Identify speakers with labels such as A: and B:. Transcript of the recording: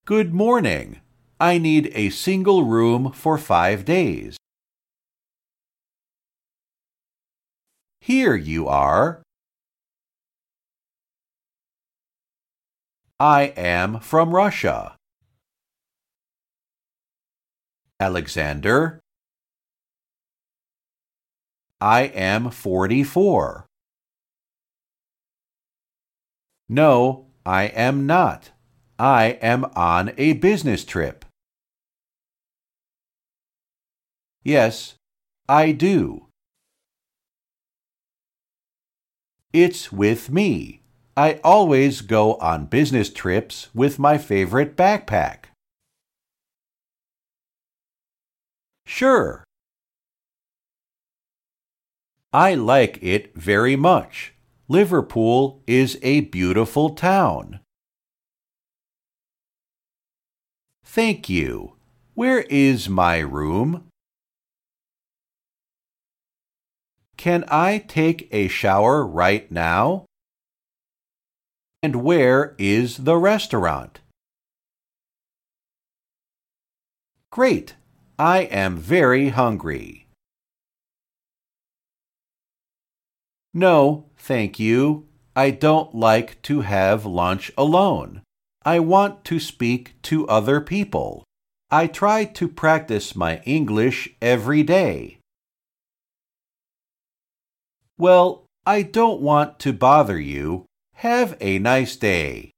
A: Good morning. I need a single room for 5 days. Here you are. I am from Russia. Alexander. I am 44. No, I am not. I am on a business trip. Yes, I do. It's with me. I always go on business trips with my favorite backpack. Sure. I like it very much. Liverpool is a beautiful town. Thank you. Where is my room? Can I take a shower right now? And where is the restaurant? Great! I am very hungry. No, thank you. I don't like to have lunch alone. I want to speak to other people. I try to practice my English every day. Well, I don't want to bother you. Have a nice day.